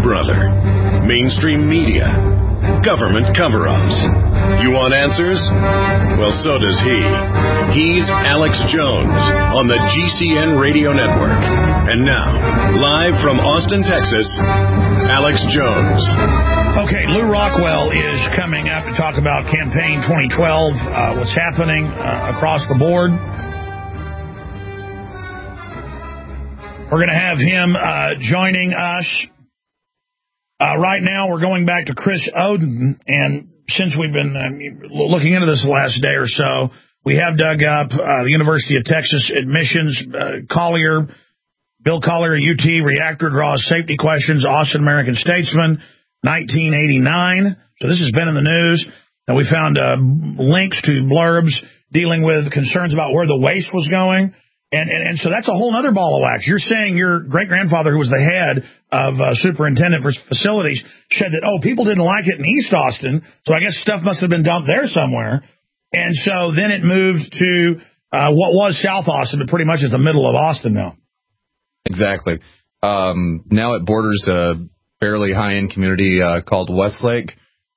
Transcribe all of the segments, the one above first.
brother. Mainstream media. Government cover-ups. You want answers? Well, so does he. He's Alex Jones on the GCN Radio Network. And now, live from Austin, Texas, Alex Jones. Okay, Lew Rockwell is coming up to talk about campaign 2012, what's happening across the board. We're going to have him joining us. Right now, we're going back to Chris Oden, and since we've been looking into this the last day or so, we have dug up the University of Texas admissions, Collier, Bill Collier, UT, reactor draws safety questions, Austin American Statesman, 1989. So this has been in the news, and we found links to blurbs dealing with concerns about where the waste was going. And so that's a whole other ball of wax. You're saying your great-grandfather, who was the head of superintendent for facilities, said that, people didn't like it in East Austin, so I guess stuff must have been dumped there somewhere. And so then it moved to what was South Austin, but pretty much is the middle of Austin now. Exactly. Now it borders a fairly high-end community called Westlake.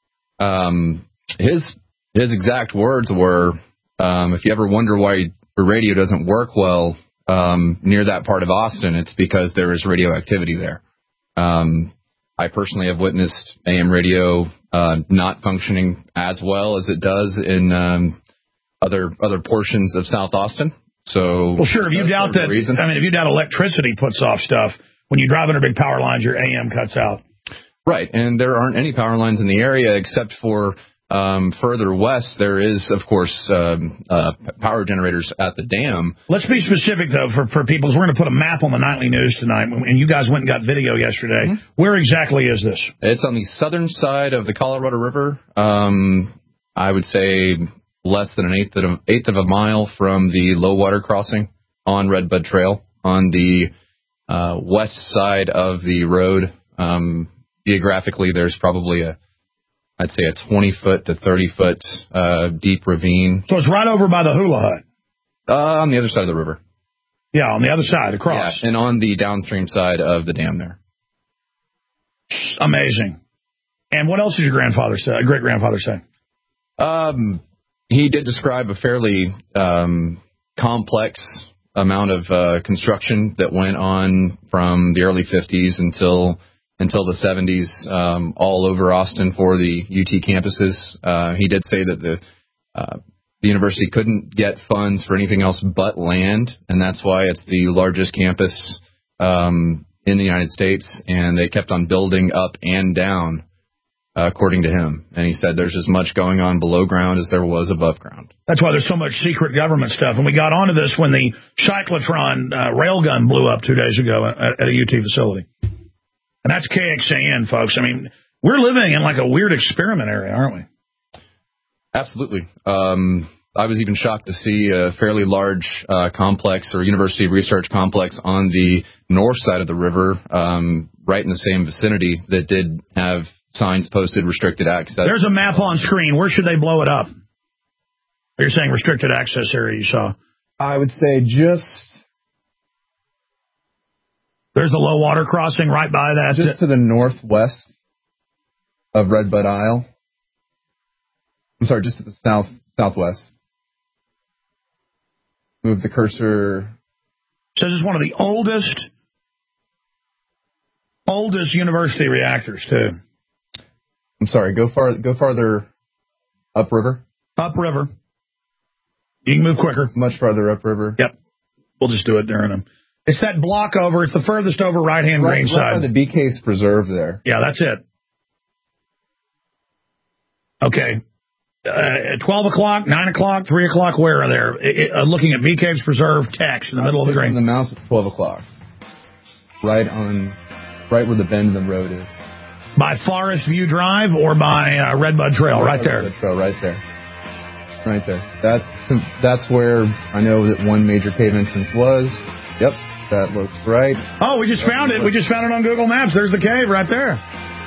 His exact words were, if you ever wonder why the radio doesn't work well near that part of Austin, it's because there is radioactivity there. I personally have witnessed AM radio not functioning as well as it does in other portions of South Austin. So, well, sure. If you doubt that, if you doubt electricity puts off stuff, when you drive under big power lines, your AM cuts out. Right, and there aren't any power lines in the area except for further west. There is, of course, power generators at the dam. Let's be specific, though, for people. We're going to put a map on the nightly news tonight, and you guys went and got video yesterday. Mm-hmm. Where exactly is this? It's on the southern side of the Colorado River. I would say less than an eighth of a mile from the low water crossing on Redbud Trail. On the west side of the road, geographically, there's probably I'd say a 20-foot to 30-foot deep ravine. So it's right over by the Hula Hut? On the other side of the river. Yeah, on the other side, across. Yeah, and on the downstream side of the dam there. Amazing. And what else did your great-grandfather say? He did describe a fairly complex amount of construction that went on from the early 50s until the 70s, all over Austin for the UT campuses. He did say that the university couldn't get funds for anything else but land, and that's why it's the largest campus in the United States, and they kept on building up and down, according to him. And he said there's as much going on below ground as there was above ground. That's why there's so much secret government stuff. And we got onto this when the cyclotron railgun blew up 2 days ago at a UT facility. And that's KXAN, folks. I mean, we're living in like a weird experiment area, aren't we? Absolutely. I was even shocked to see a fairly large complex or university research complex on the north side of the river, right in the same vicinity, that did have signs posted, restricted access. There's a map on screen. Where should they blow it up? You're saying restricted access area you saw. I would say just... There's the low water crossing right by that. Just to the northwest of Redbud Isle. I'm sorry, just to the southwest. Move the cursor. Says it's one of the oldest university reactors, too. I'm sorry, go farther upriver. Upriver. You can move quicker. Much farther upriver. Yep. We'll just do it during them. It's that block over. It's the furthest over right-hand green side. Right by the Bee Caves Preserve there. Yeah, that's it. Okay. At 12 o'clock, 9 o'clock, 3 o'clock, where are there? Looking at Bee Caves Preserve text in the middle of the green. On the mouse at 12 o'clock. Right where the bend in the road is. By Forest View Drive or by Redbud Trail? Right there. Redbud Trail, right there. Right there. That's where I know that one major cave entrance was. Yep, that looks right. Oh, we just found it. We just found it on Google Maps. There's the cave right there.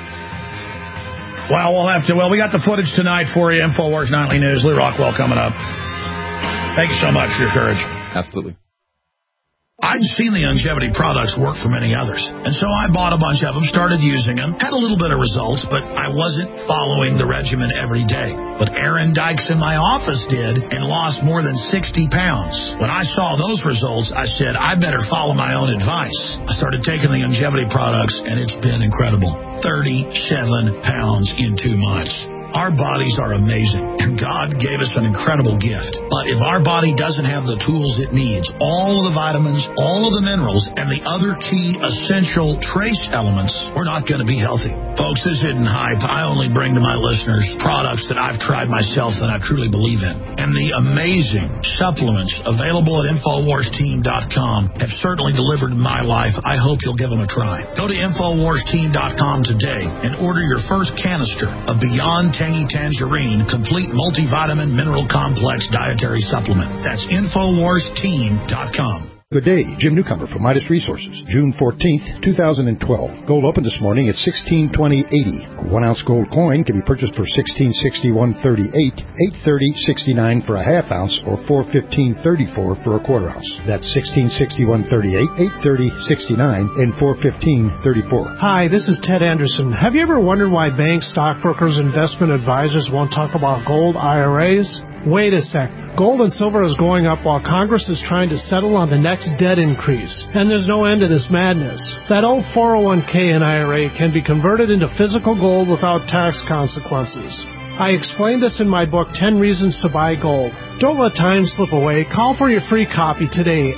Well, we got the footage tonight for you. InfoWars Nightly News. Lew Rockwell coming up. Thank you so much for your courage. Absolutely. I'd seen the longevity products work for many others, and so I bought a bunch of them, started using them, had a little bit of results, but I wasn't following the regimen every day. But Aaron Dykes in my office did and lost more than 60 pounds. When I saw those results, I said, I better follow my own advice. I started taking the longevity products, and it's been incredible. 37 pounds in 2 months. Our bodies are amazing, and God gave us an incredible gift. But if our body doesn't have the tools it needs, all of the vitamins, all of the minerals, and the other key essential trace elements, we're not going to be healthy. Folks, this isn't hype. I only bring to my listeners products that I've tried myself that I truly believe in. And the amazing supplements available at InfoWarsTeam.com have certainly delivered in my life. I hope you'll give them a try. Go to InfoWarsTeam.com today and order your first canister of Beyond Tangy Tangerine Complete Multivitamin Mineral Complex Dietary Supplement. That's InfoWarsTeam.com. Good day, Jim Newcomer from Midas Resources. June 14th, 2012. Gold opened this morning at $16.20.80. A 1-ounce gold coin can be purchased for $16.61.38, $8.30.69 for a half ounce, or $4.15.34 for a quarter ounce. That's $16.61.38, $8.30.69, and $4.15.34. Hi, this is Ted Anderson. Have you ever wondered why banks, stockbrokers, investment advisors won't talk about gold IRAs? Wait a sec. Gold and silver is going up while Congress is trying to settle on the next debt increase. And there's no end to this madness. That old 401k and IRA can be converted into physical gold without tax consequences. I explained this in my book, 10 Reasons to Buy Gold. Don't let time slip away. Call for your free copy today,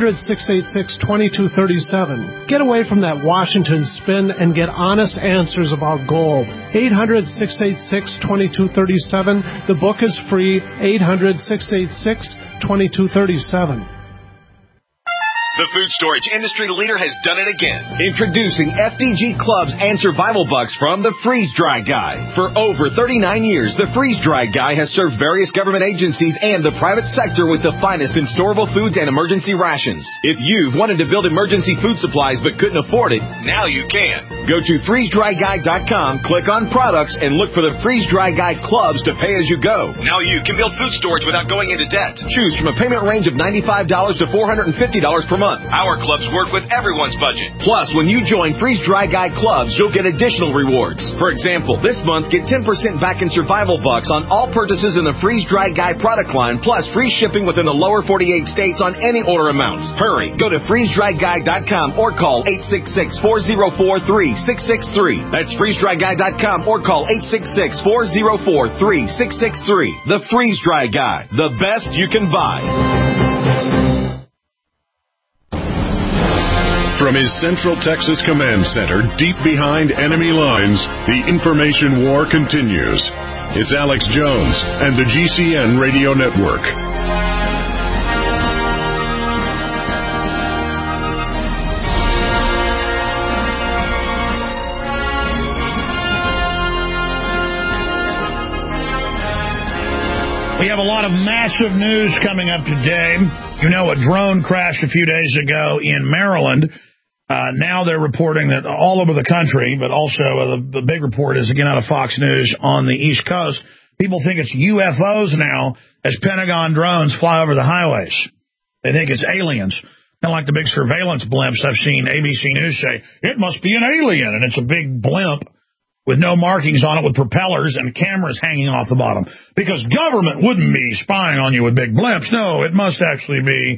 800-686-2237. Get away from that Washington spin and get honest answers about gold. 800-686-2237. The book is free, 800-686-2237. The food storage industry leader has done it again. Introducing FDG Clubs and Survival Bucks from the Freeze Dry Guy. For over 39 years, the Freeze Dry Guy has served various government agencies and the private sector with the finest in storable foods and emergency rations. If you've wanted to build emergency food supplies but couldn't afford it, now you can. Go to freezedryguy.com, click on products, and look for the Freeze Dry Guy Clubs to pay as you go. Now you can build food storage without going into debt. Choose from a payment range of $95 to $450 per month. Our clubs work with everyone's budget. Plus, when you join Freeze Dry Guy Clubs, you'll get additional rewards. For example, this month, get 10% back in Survival Bucks on all purchases in the Freeze Dry Guy product line, plus free shipping within the lower 48 states on any order amount. Hurry, go to freezedryguy.com or call 866-404-3663. That's freezedryguy.com or call 866-404-3663. The Freeze Dry Guy, the best you can buy. From his Central Texas Command Center, deep behind enemy lines, the information war continues. It's Alex Jones and the GCN Radio Network. We have a lot of massive news coming up today. You know, a drone crashed a few days ago in Maryland. Now they're reporting that all over the country, but also the big report is, again, out of Fox News on the East Coast. People think it's UFOs now as Pentagon drones fly over the highways. They think it's aliens. Kind of like the big surveillance blimps I've seen ABC News say, it must be an alien, and it's a big blimp with no markings on it, with propellers and cameras hanging off the bottom. Because government wouldn't be spying on you with big blimps. No, it must actually be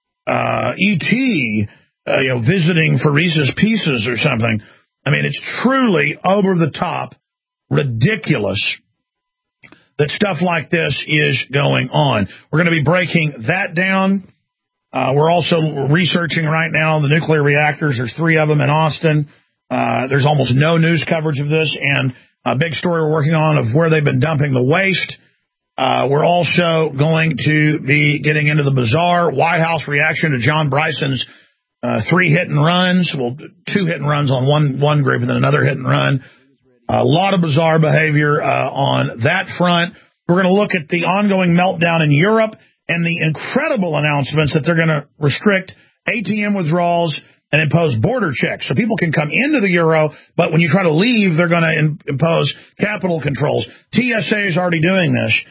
E.T., visiting for Reese's Pieces or something. I mean, it's truly over-the-top, ridiculous that stuff like this is going on. We're going to be breaking that down. We're also researching right now the nuclear reactors. There's 3 of them in Austin. There's almost no news coverage of this, and a big story we're working on of where they've been dumping the waste. We're also going to be getting into the bizarre White House reaction to John Bryson's 3 hit and runs. Well, 2 hit and runs on one group and then another hit and run. A lot of bizarre behavior on that front. We're going to look at the ongoing meltdown in Europe and the incredible announcements that they're going to restrict ATM withdrawals and impose border checks. So people can come into the euro, but when you try to leave, they're going to impose capital controls. TSA is already doing this.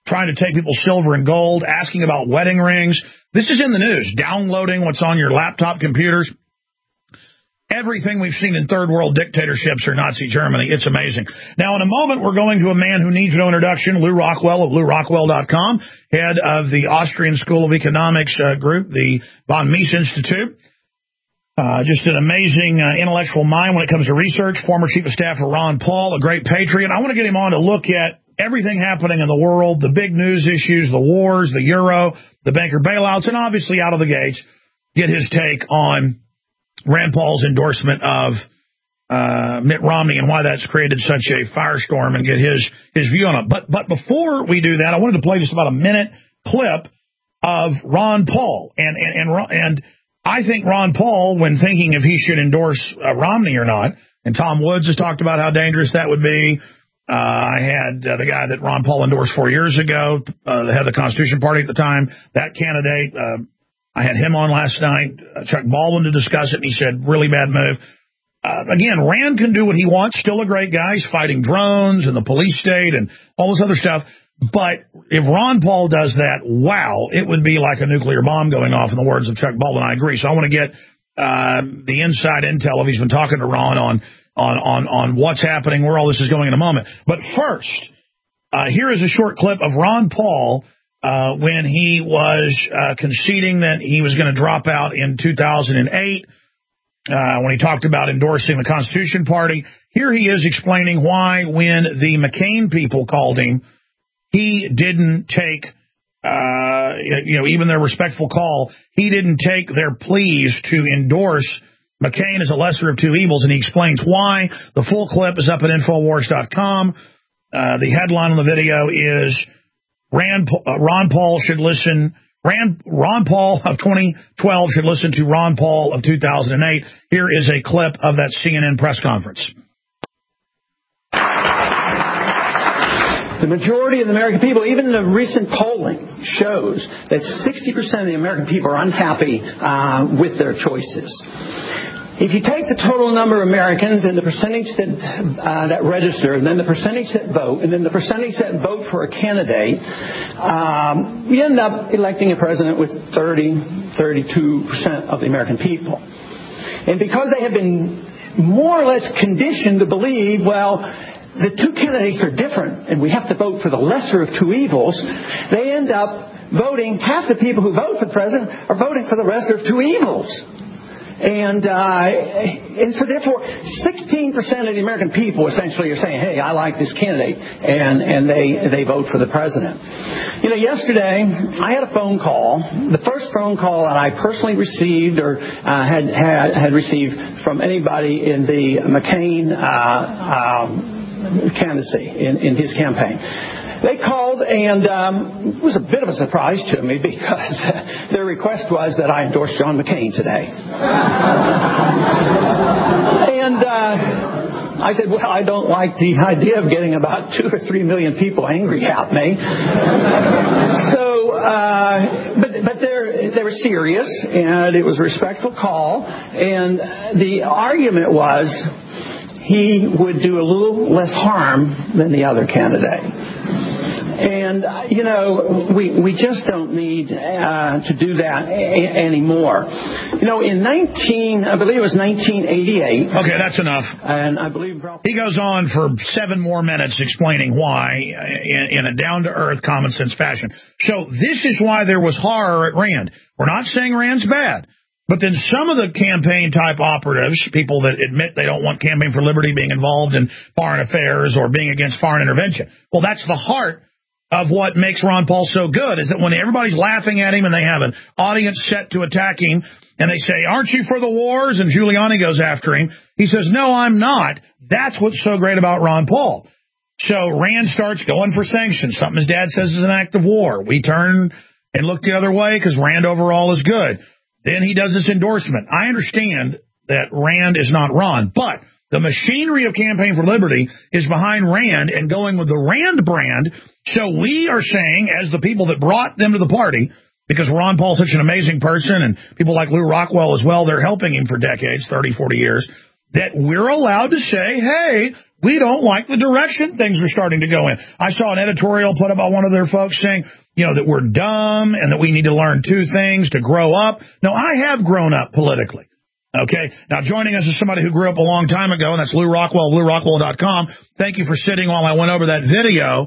trying to take people's silver and gold, asking about wedding rings. This is in the news, downloading what's on your laptop computers. Everything we've seen in third world dictatorships or Nazi Germany. It's amazing. Now, in a moment, we're going to a man who needs no introduction, Lew Rockwell of LewRockwell.com, head of the Austrian School of Economics group, the von Mises Institute. Just an amazing intellectual mind when it comes to research. Former chief of staff for Ron Paul, a great patriot. I want to get him on to look at everything happening in the world, the big news issues, the wars, the euro, the banker bailouts, and obviously out of the gates, get his take on Rand Paul's endorsement of Mitt Romney and why that's created such a firestorm, and get his view on it. But before we do that, I wanted to play just about a minute clip of Ron Paul. And I think Ron Paul, when thinking if he should endorse Romney or not, and Tom Woods has talked about how dangerous that would be. I had the guy that Ron Paul endorsed 4 years ago, the head of the Constitution Party at the time, that candidate. I had him on last night, Chuck Baldwin, to discuss it, and he said, really bad move. Again, Rand can do what he wants, still a great guy. He's fighting drones and the police state and all this other stuff. But if Ron Paul does that, wow, it would be like a nuclear bomb going off, in the words of Chuck Baldwin. I agree. So I want to get the inside intel, if he's been talking to Ron, on what's happening, where all this is going in a moment. But first, here is a short clip of Ron Paul when he was conceding that he was going to drop out in 2008, when he talked about endorsing the Constitution Party. Here he is explaining why, when the McCain people called him, he didn't take, even their respectful call, he didn't take their pleas to endorse McCain as a lesser of two evils, and he explains why. The full clip is up at Infowars.com. The headline on the video is Ron Paul of 2012 should listen to Ron Paul of 2008. Here is a clip of that CNN press conference. The majority of the American people, even the recent polling, shows that 60% of the American people are unhappy with their choices. If you take the total number of Americans and the percentage that register, and then the percentage that vote, and then the percentage that vote for a candidate, we end up electing a president with 32% of the American people. And because they have been more or less conditioned to believe, well, the two candidates are different, and we have to vote for the lesser of two evils, they end up voting, half the people who vote for the president are voting for the lesser of two evils. And so therefore, 16% of the American people essentially are saying, hey, I like this candidate, and they vote for the president. Yesterday, I had a phone call, the first phone call that I personally received or had received from anybody in the McCain candidacy in his campaign. They called, and it was a bit of a surprise to me because their request was that I endorse John McCain today. And I said, well, I don't like the idea of getting about 2 or 3 million people angry at me. So, but they were serious, and it was a respectful call, and the argument was he would do a little less harm than the other candidate. And, we just don't need to do that anymore. I believe it was 1988. Okay, that's enough. And I believe he goes on for 7 more minutes explaining why in a down-to-earth, common-sense fashion. So this is why there was horror at Rand. We're not saying Rand's bad. But then some of the campaign-type operatives, people that admit they don't want Campaign for Liberty being involved in foreign affairs or being against foreign intervention. Well, that's the heart of what makes Ron Paul so good, is that when everybody's laughing at him and they have an audience set to attack him, and they say, aren't you for the wars? And Giuliani goes after him. He says, no, I'm not. That's what's so great about Ron Paul. So Rand starts going for sanctions, something his dad says is an act of war. We turn and look the other way because Rand overall is good. Then he does this endorsement. I understand that Rand is not Ron, but the machinery of Campaign for Liberty is behind Rand and going with the Rand brand. So we are saying, as the people that brought them to the party, because Ron Paul's such an amazing person, and people like Lew Rockwell as well, they're helping him for decades, 30, 40 years. that we're allowed to say, hey, we don't like the direction things are starting to go in. I saw an editorial put up by one of their folks saying, that we're dumb and that we need to learn two things to grow up. No, I have grown up politically. Okay. Now, joining us is somebody who grew up a long time ago, and that's Lew Rockwell, LewRockwell.com. Thank you for sitting while I went over that video.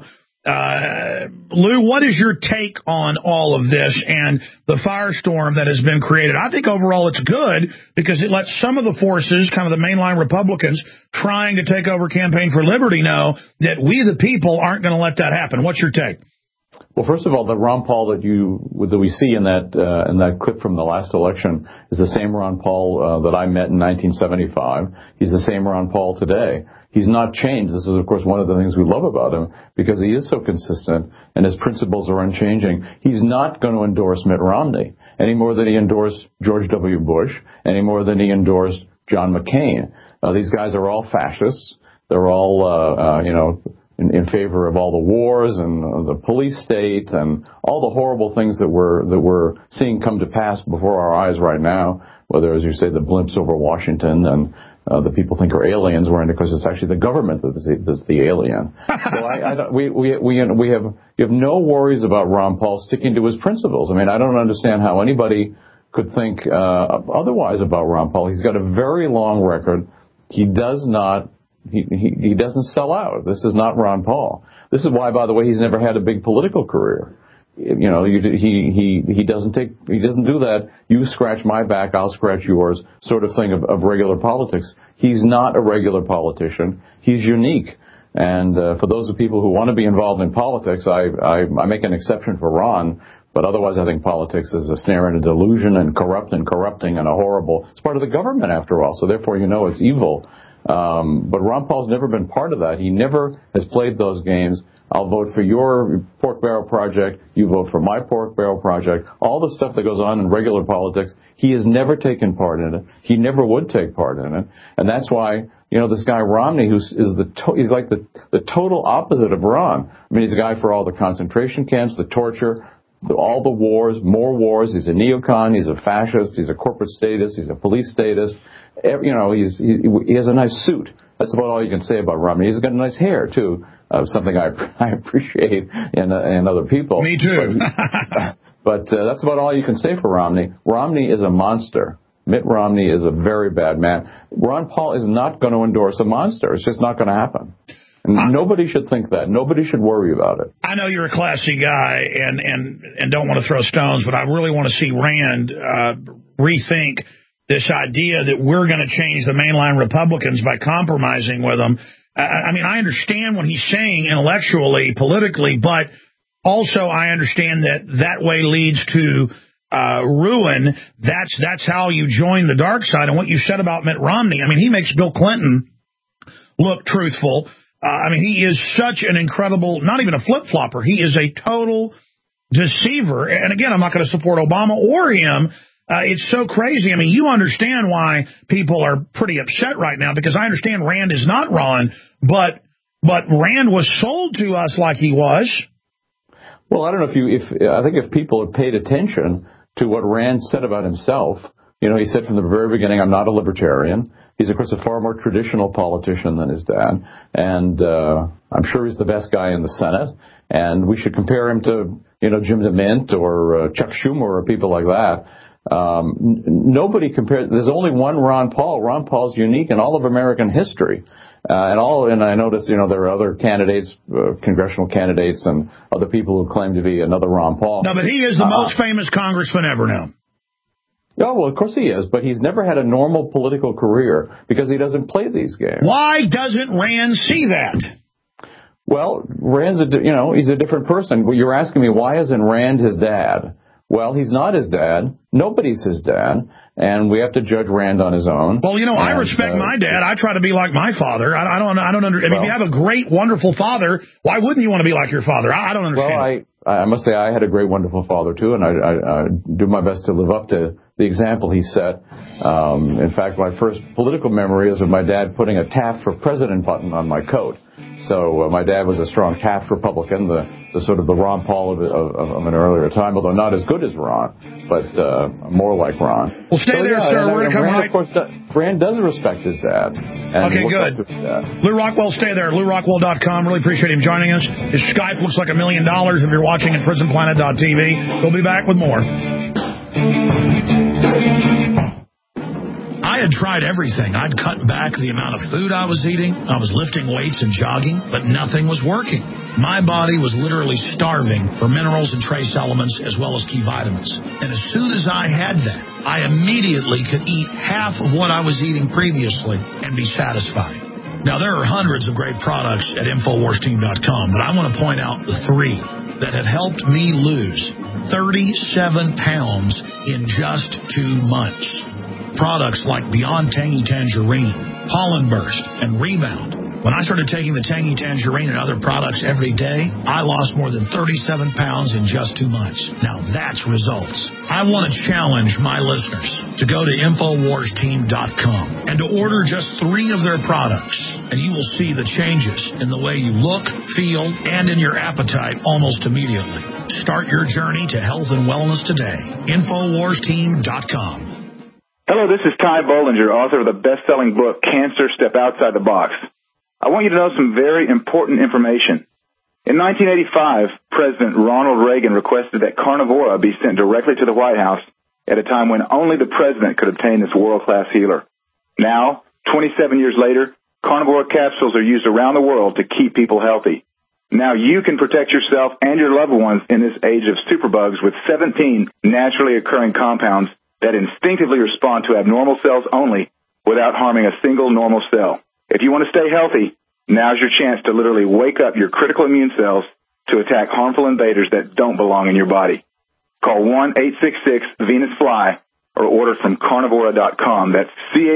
Lew, what is your take on all of this and the firestorm that has been created? I think overall it's good because it lets some of the forces, kind of the mainline Republicans, trying to take over Campaign for Liberty know that we the people aren't going to let that happen. What's your take? Well, first of all, the Ron Paul that we see in that clip from the last election is the same Ron Paul that I met in 1975. He's the same Ron Paul today. He's not changed. This is, of course, one of the things we love about him because he is so consistent and his principles are unchanging. He's not going to endorse Mitt Romney any more than he endorsed George W. Bush, any more than he endorsed John McCain. These guys are all fascists. They're all, in favor of all the wars and the police state and all the horrible things that we're seeing come to pass before our eyes right now, whether, as you say, the blimps over Washington and the people think are aliens, when of course it's actually the government that's the alien. So we have no worries about Ron Paul sticking to his principles. I mean, I don't understand how anybody could think otherwise about Ron Paul. He's got a very long record. He does not. He doesn't sell out. This is not Ron Paul. This is why, by the way, he's never had a big political career. He doesn't do that. You scratch my back, I'll scratch yours sort of thing of regular politics. He's not a regular politician. He's unique. And for those of people who want to be involved in politics, I make an exception for Ron. But otherwise, I think politics is a snare and a delusion and corrupting and a horrible. It's part of the government after all. So therefore, it's evil. But Ron Paul's never been part of that. He never has played those games. I'll vote for your pork barrel project. You vote for my pork barrel project. All the stuff that goes on in regular politics, he has never taken part in it. He never would take part in it. And that's why, this guy Romney, he's like the total opposite of Ron. I mean, he's a guy for all the concentration camps, the torture, all the wars, more wars. He's a neocon. He's a fascist. He's a corporate statist. He's a police statist. He has a nice suit. That's about all you can say about Romney. He's got nice hair too, something I appreciate in other people. Me too. But that's about all you can say for Romney. Romney is a monster. Mitt Romney is a very bad man. Ron Paul is not going to endorse a monster. It's just not going to happen. And nobody should think that. Nobody should worry about it. I know you're a classy guy and don't want to throw stones, but I really want to see Rand rethink this idea that we're going to change the mainline Republicans by compromising with them. I mean, I understand what he's saying intellectually, politically, but also I understand that way leads to ruin. That's how you join the dark side. And what you said about Mitt Romney, I mean, he makes Bill Clinton look truthful. I mean, he is such an incredible, not even a flip-flopper. He is a total deceiver. And again, I'm not going to support Obama or him. It's so crazy. I mean, you understand why people are pretty upset right now, because I understand Rand is not Ron, but Rand was sold to us like he was. Well, I don't know I think if people had paid attention to what Rand said about himself, he said from the very beginning, I'm not a libertarian. He's, of course, a far more traditional politician than his dad. And I'm sure he's the best guy in the Senate. And we should compare him to, Jim DeMint or Chuck Schumer or people like that. Nobody compares. There's only one Ron Paul. Ron Paul's unique in all of American history. And I noticed, there are other candidates, congressional candidates and other people who claim to be another Ron Paul. No, but he is the most famous congressman ever now. Oh, well, of course he is, but he's never had a normal political career because he doesn't play these games. Why doesn't Rand see that? Well, Rand's he's a different person. Well, you're asking me, why isn't Rand his dad? Well, he's not his dad. Nobody's his dad. And we have to judge Rand on his own. Well, I respect my dad. I try to be like my father. I don't if you have a great, wonderful father, why wouldn't you want to be like your father? I don't understand. Well, I must say I had a great, wonderful father, too, and I do my best to live up to the example he set. In fact, my first political memory is of my dad putting a Taft for President button on my coat. So my dad was a strong Taft Republican, the sort of the Ron Paul of an earlier time, although not as good as Ron, but more like Ron. Well, stay there, sir. We're going to come Rand, of course, Rand does respect his dad. Okay, good. Lew Rockwell, stay there. LewRockwell.com. Really appreciate him joining us. His Skype looks like $1 million if you're watching at PrisonPlanet.tv. We'll be back with more. I had tried everything. I'd cut back the amount of food I was eating. I was lifting weights and jogging, but nothing was working. My body was literally starving for minerals and trace elements as well as key vitamins. And as soon as I had that, I immediately could eat half of what I was eating previously and be satisfied. Now, there are hundreds of great products at InfoWarsTeam.com, but I want to point out the 3 that have helped me lose 37 pounds in just 2 months. Products like Beyond Tangy Tangerine, Pollen Burst, and Rebound. When I started taking the Tangy Tangerine and other products every day, I lost more than 37 pounds in just 2 months. Now that's results. I want to challenge my listeners to go to InfoWarsTeam.com and to order just 3 of their products, and you will see the changes in the way you look, feel, and in your appetite almost immediately. Start your journey to health and wellness today. InfoWarsTeam.com. Hello, this is Ty Bollinger, author of the best-selling book, Cancer, Step Outside the Box. I want you to know some very important information. In 1985, President Ronald Reagan requested that Carnivora be sent directly to the White House at a time when only the president could obtain this world-class healer. Now, 27 years later, Carnivora capsules are used around the world to keep people healthy. Now you can protect yourself and your loved ones in this age of superbugs with 17 naturally occurring compounds that instinctively respond to abnormal cells only without harming a single normal cell. If you want to stay healthy, now's your chance to literally wake up your critical immune cells to attack harmful invaders that don't belong in your body. Call 1-866-VENUS-FLY or order from Carnivora.com. That's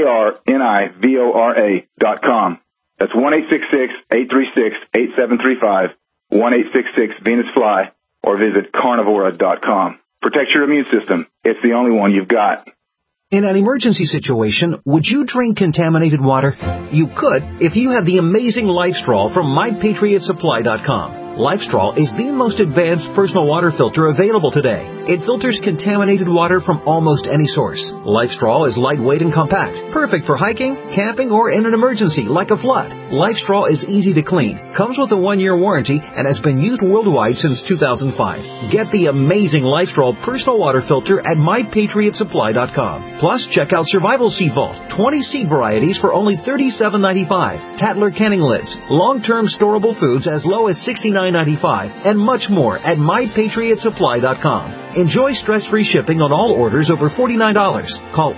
CARNIVORA.com. That's 1-866-836-8735, 1-866-VENUS-FLY, or visit Carnivora.com. Protect your immune system. It's the only one you've got. In an emergency situation, would you drink contaminated water? You could if you had the amazing LifeStraw from MyPatriotSupply.com. LifeStraw is the most advanced personal water filter available today. It filters contaminated water from almost any source. LifeStraw is lightweight and compact, perfect for hiking, camping, or in an emergency like a flood. LifeStraw is easy to clean, comes with a 1-year warranty, and has been used worldwide since 2005. Get the amazing LifeStraw personal water filter at MyPatriotSupply.com. Plus, check out Survival Seed Vault, 20 seed varieties for only $37.95, Tatler canning lids, long-term storable foods as low as $69.95, and much more at MyPatriotSupply.com. Enjoy stress-free shipping on all orders over $49. Call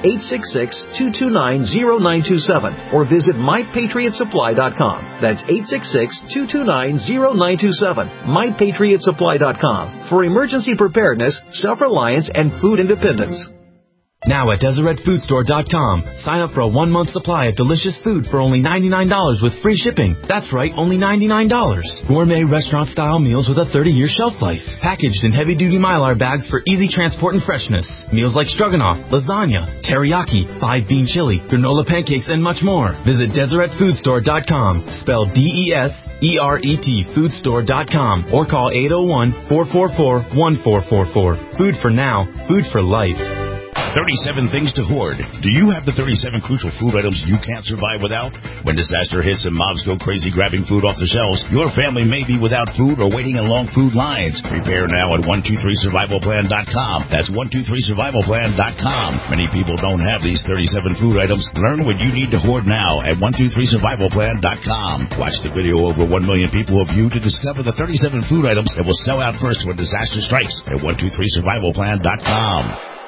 866-229-0927 or visit MyPatriotSupply.com. That's 866-229-0927. MyPatriotSupply.com for emergency preparedness, self-reliance, and food independence. Now at DeseretFoodStore.com, sign up for a 1-month supply of delicious food for only $99 with free shipping. That's right, only $99. Gourmet restaurant-style meals with a 30-year shelf life. Packaged in heavy-duty Mylar bags for easy transport and freshness. Meals like stroganoff, lasagna, teriyaki, 5-bean chili, granola pancakes, and much more. Visit DeseretFoodStore.com, spelled DESERET, foodstore.com, or call 801-444-1444. Food for now, food for life. 37 things to hoard. Do you have the 37 crucial food items you can't survive without? When disaster hits and mobs go crazy grabbing food off the shelves, your family may be without food or waiting in long food lines. Prepare now at 123survivalplan.com. That's 123survivalplan.com. Many people don't have these 37 food items. Learn what you need to hoard now at 123survivalplan.com. Watch the video over 1 million people have viewed to discover the 37 food items that will sell out first when disaster strikes at 123survivalplan.com.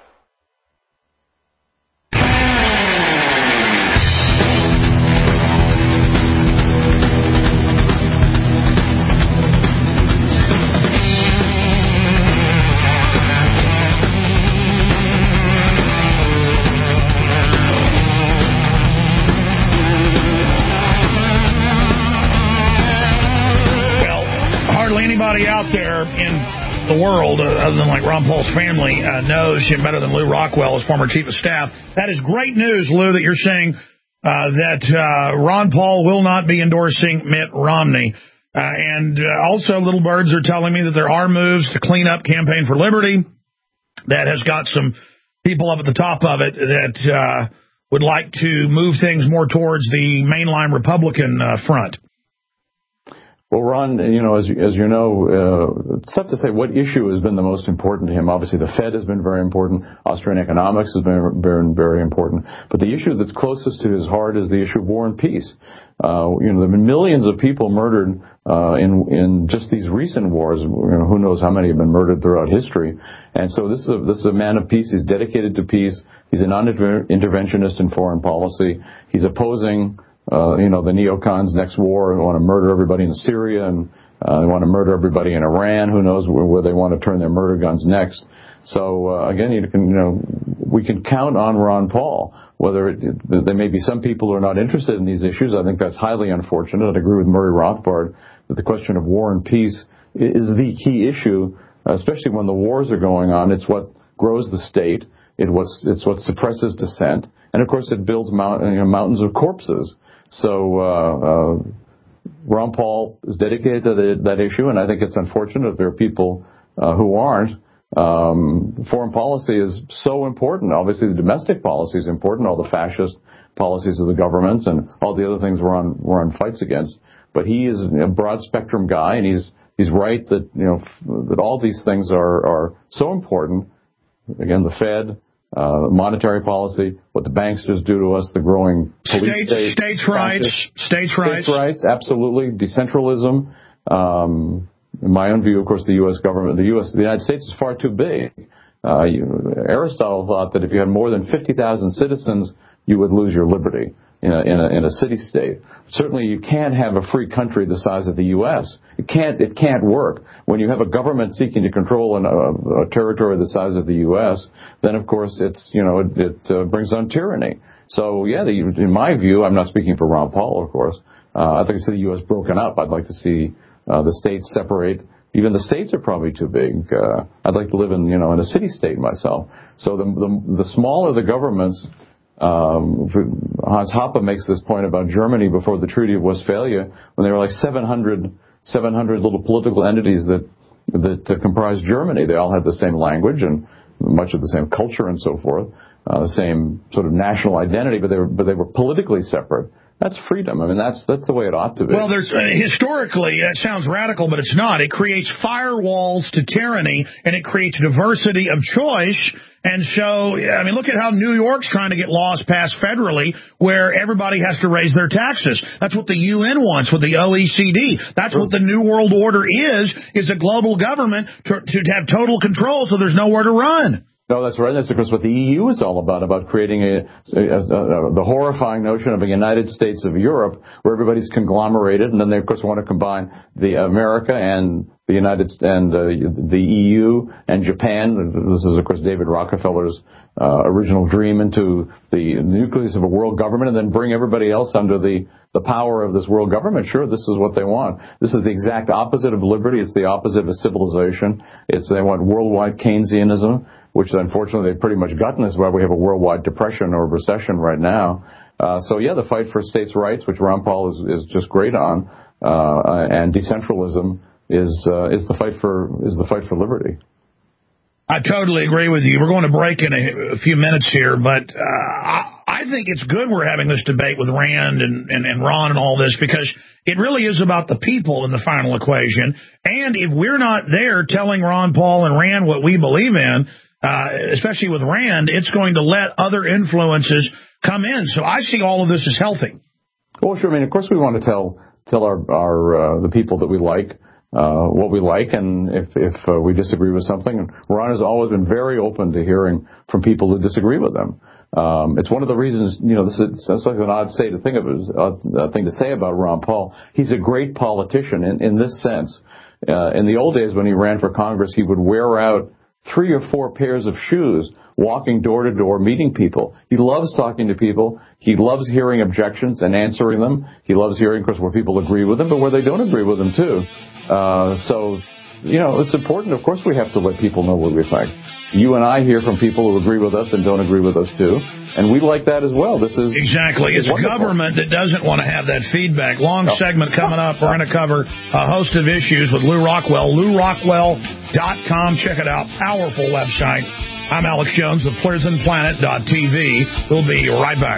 Out there in the world, other than like Ron Paul's family, knows him better than Lew Rockwell, his former chief of staff. That is great news, Lew, that you're saying that Ron Paul will not be endorsing Mitt Romney. And also, Little Birds are telling me that there are moves to clean up Campaign for Liberty. That has got some people up at the top of it that would like to move things more towards the mainline Republican front. Well, Ron, as you know, it's tough to say what issue has been the most important to him. Obviously, the Fed has been very important. Austrian economics has been very important. But the issue that's closest to his heart is the issue of war and peace. There have been millions of people murdered in just these recent wars. Who knows how many have been murdered throughout history. And so this is a man of peace. He's dedicated to peace. He's a non-interventionist in foreign policy. He's opposing the neocons next war. They want to murder everybody in Syria, and they want to murder everybody in Iran. Who knows where they want to turn their murder guns next. So again, we can count on Ron Paul. Whether there may be some people who are not interested in these issues, I think that's highly unfortunate. I'd agree with Murray Rothbard that the question of war and peace is the key issue, especially when the wars are going on. It's what grows the state. It's what suppresses dissent, and of course, it builds mountains of corpses. So Ron Paul is dedicated to that issue, and I think it's unfortunate that there are people who aren't. Foreign policy is so important. Obviously, the domestic policy is important, all the fascist policies of the governments and all the other things we're on fights against. But he is a broad spectrum guy, and he's right that that all these things are so important. Again, the Fed, monetary policy, what the banksters do to us, the growing police state, states' rights, absolutely, decentralism. In my own view, of course, the U.S. government, the United States is far too big. Aristotle thought that if you had more than 50,000 citizens, you would lose your liberty in a city-state. Certainly, you can't have a free country the size of the U.S. It can't work. When you have a government seeking to control a territory the size of the U.S., then of course it brings on tyranny. So yeah, in my view, I'm not speaking for Ron Paul, of course. I'd like to see the U.S. broken up. I'd like to see the states separate. Even the states are probably too big. I'd like to live in a city-state myself. So the smaller the governments. Hans Hoppe makes this point about Germany before the Treaty of Westphalia, when there were like 700 little political entities that comprised Germany. They all had the same language and much of the same culture and so forth, the same sort of national identity, but they were politically separate. That's freedom. I mean, that's the way it ought to be. Well, there's historically, that sounds radical, but it's not. It creates firewalls to tyranny, and it creates diversity of choice. And so, I mean, look at how New York's trying to get laws passed federally where everybody has to raise their taxes. That's what the UN wants with the OECD. That's what the New World Order is a global government to have total control so there's nowhere to run. No, that's right. That's, of course, what the EU is all about creating the horrifying notion of a United States of Europe where everybody's conglomerated, and then they, of course, want to combine the America and the the EU and Japan. This is, of course, David Rockefeller's original dream into the nucleus of a world government, and then bring everybody else under the power of this world government. Sure, this is what they want. This is the exact opposite of liberty. It's the opposite of civilization. They want worldwide Keynesianism, which unfortunately they've pretty much gotten. This is why we have a worldwide depression or recession right now. So yeah, the fight for states' rights, which Ron Paul is just great on, and decentralism is the fight for liberty. I totally agree with you. We're going to break in a few minutes here, but I think it's good we're having this debate with Rand and Ron and all this, because it really is about the people in the final equation. And if we're not there telling Ron Paul and Rand what we believe in, especially with Rand, it's going to let other influences come in. So I see all of this as healthy. Well, sure. I mean, of course, we want to tell our the people that we like what we like, and if we disagree with something. And Ron has always been very open to hearing from people who disagree with them. It's one of the reasons, this sounds like an odd thing to say about Ron Paul. He's a great politician in this sense. In the old days when he ran for Congress, he would wear out 3 or 4 pairs of shoes walking door to door, meeting people. He loves talking to people. He loves hearing objections and answering them. He loves hearing, of course, where people agree with him, but where they don't agree with him, too. So it's important. Of course, we have to let people know what we think. You and I hear from people who agree with us and don't agree with us too, and we like that as well. This is exactly. It's wonderful. Government that doesn't want to have that feedback. Long segment coming up. We're going to cover a host of issues with Lew Rockwell. LewRockwell.com. Check it out. Powerful website. I'm Alex Jones with PrisonPlanet.tv. We'll be right back.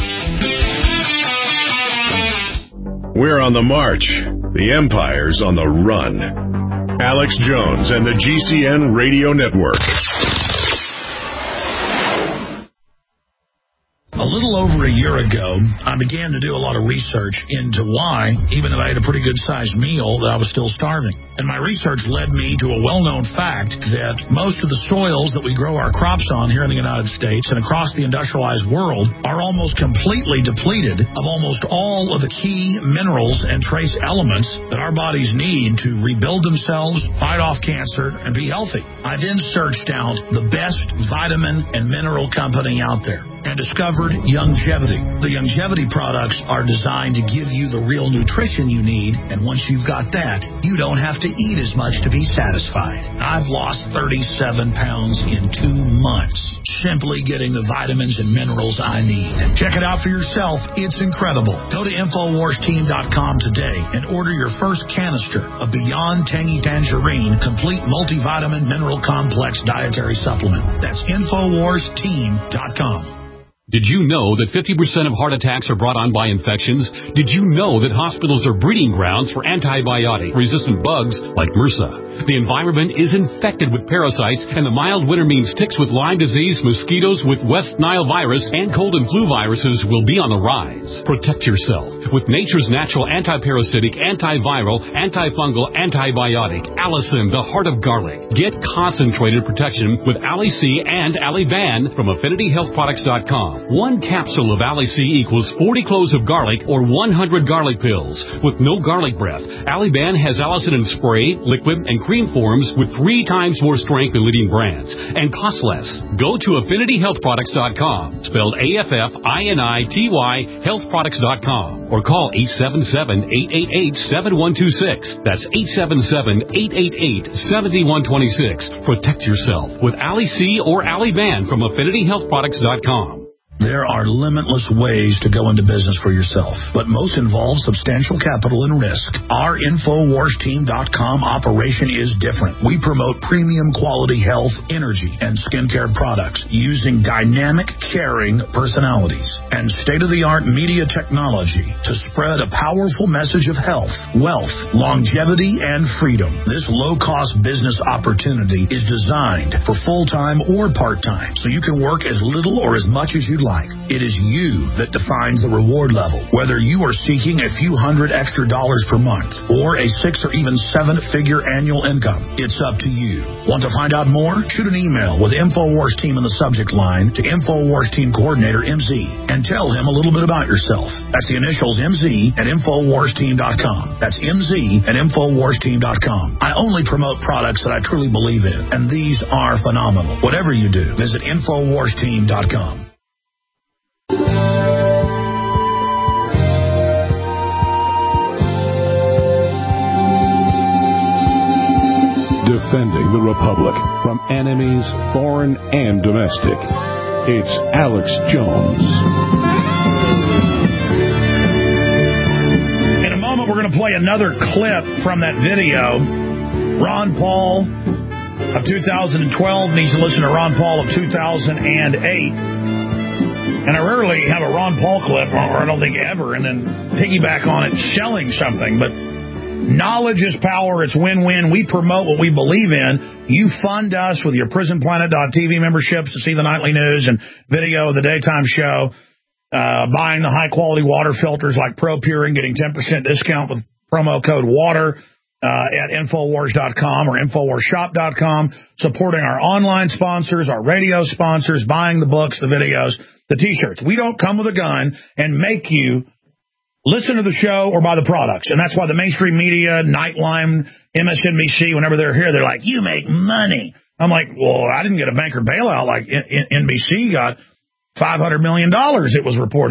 We're on the march. The empire's on the run. Alex Jones and the GCN Radio Network. A little over a year ago, I began to do a lot of research into why, even though I had a pretty good-sized meal, that I was still starving. And my research led me to a well-known fact that most of the soils that we grow our crops on here in the United States and across the industrialized world are almost completely depleted of almost all of the key minerals and trace elements that our bodies need to rebuild themselves, fight off cancer, and be healthy. I then searched out the best vitamin and mineral company out there and discovered Youngevity. The Youngevity products are designed to give you the real nutrition you need, and once you've got that, you don't have to eat as much to be satisfied. I've lost 37 pounds in 2 months, simply getting the vitamins and minerals I need. Check it out for yourself. It's incredible. Go to InfoWarsTeam.com today and order your first canister of Beyond Tangy Tangerine Complete Multivitamin Mineral Complex Dietary Supplement. That's InfoWarsTeam.com. Did you know that 50% of heart attacks are brought on by infections? Did you know that hospitals are breeding grounds for antibiotic-resistant bugs like MRSA? The environment is infected with parasites, and the mild winter means ticks with Lyme disease, mosquitoes with West Nile virus, and cold and flu viruses will be on the rise. Protect yourself with nature's natural antiparasitic, antiviral, antifungal, antibiotic, Allicin, the heart of garlic. Get concentrated protection with Ali-C and Ali-Ban from AffinityHealthProducts.com. 1 capsule of Ali-C equals 40 cloves of garlic or 100 garlic pills. With no garlic breath, Ali-Ban has Allicin in spray, liquid, and cream forms with 3 times more strength than leading brands and costs less. Go to AffinityHealthProducts.com, spelled AFFINITY, healthproducts.com, or call 877-888-7126. That's 877-888-7126. Protect yourself with Ali-C or Ali-Ban from AffinityHealthProducts.com. There are limitless ways to go into business for yourself, but most involve substantial capital and risk. Our InfoWarsTeam.com operation is different. We promote premium quality health, energy, and skincare products using dynamic, caring personalities and state-of-the-art media technology to spread a powerful message of health, wealth, longevity, and freedom. This low-cost business opportunity is designed for full-time or part-time, so you can work as little or as much as you'd like. It is you that defines the reward level. Whether you are seeking a few $100 extra per month or a 6 or even 7-figure annual income, it's up to you. Want to find out more? Shoot an email with InfoWars Team in the subject line to InfoWars Team Coordinator MZ and tell him a little bit about yourself. That's the initials MZ at InfoWarsTeam.com. That's MZ at InfoWarsTeam.com. I only promote products that I truly believe in, and these are phenomenal. Whatever you do, visit InfoWarsTeam.com. Defending the Republic from enemies, foreign and domestic. It's Alex Jones. In a moment, we're going to play another clip from that video. Ron Paul of 2012 needs to listen to Ron Paul of 2008. And I rarely have a Ron Paul clip, or I don't think ever, and then piggyback on it selling something. But knowledge is power. It's win-win. We promote what we believe in. You fund us with your PrisonPlanet.tv memberships to see the nightly news and video of the daytime show, buying the high-quality water filters like ProPure and getting 10% discount with promo code WATER at Infowars.com or InfoWarsShop.com, supporting our online sponsors, our radio sponsors, buying the books, the videos, the T-shirts. We don't come with a gun and make you listen to the show or buy the products. And that's why the mainstream media, Nightline, MSNBC, whenever they're here, they're like, you make money. I'm like, well, I didn't get a banker bailout like NBC got $500 million, it was reported,